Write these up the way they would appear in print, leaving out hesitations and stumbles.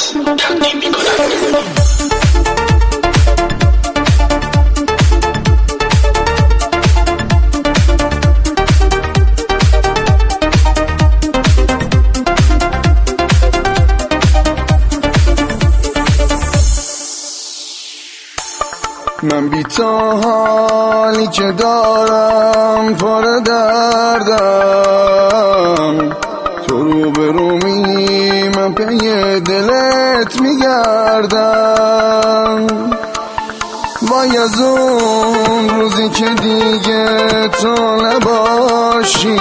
پادکست تقدیم می‌کند. من بی تو حالی که دارم پر دردم، تو رو به رومی من پی دلت میگردم. وای از اون روزی که دیگه تو نباشی،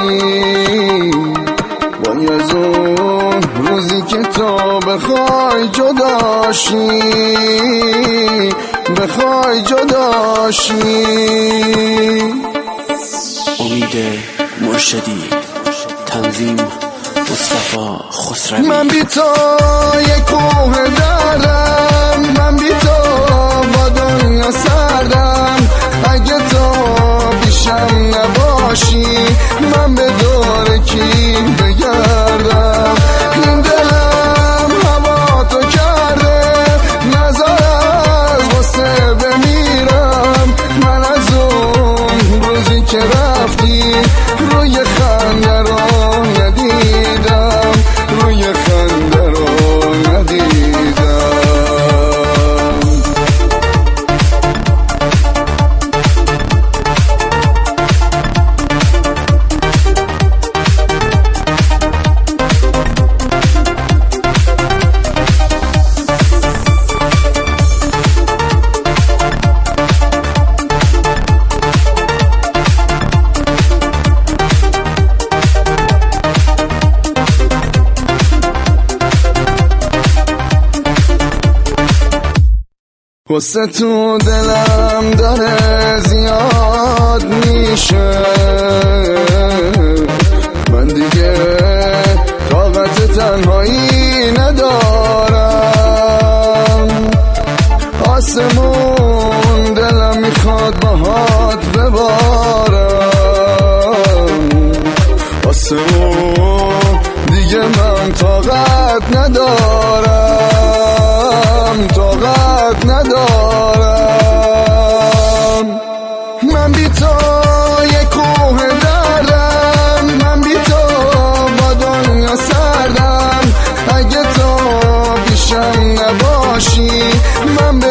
وای از اون روزی که تو بخوای جداشی، بخوای جداشی. امید مرشدی، تنظیم مصطفی خسروی. من بی تو یک کوه دردم، من بی تو با دنیا سردم. اگه تو بیشم نباشی من به دور کی بگردم؟ این دلم هوا تو کرده، نظر از غصه بمیرم. من از اون روزی که رفتی روی خنده رو ندیدم، روی خنده رو ندیدم. غصه تو دلم داره زیاد میشه، من دیگه طاقت تنهایی ندارم. آسمون دلم میخواد باهات ببارم، آسمون دیگه من طاقت ندارم، طاقت ندارم. من بی تو یک کوه دردم، من بی تو با دنیا سردم. اگه تو بیشم نباشی من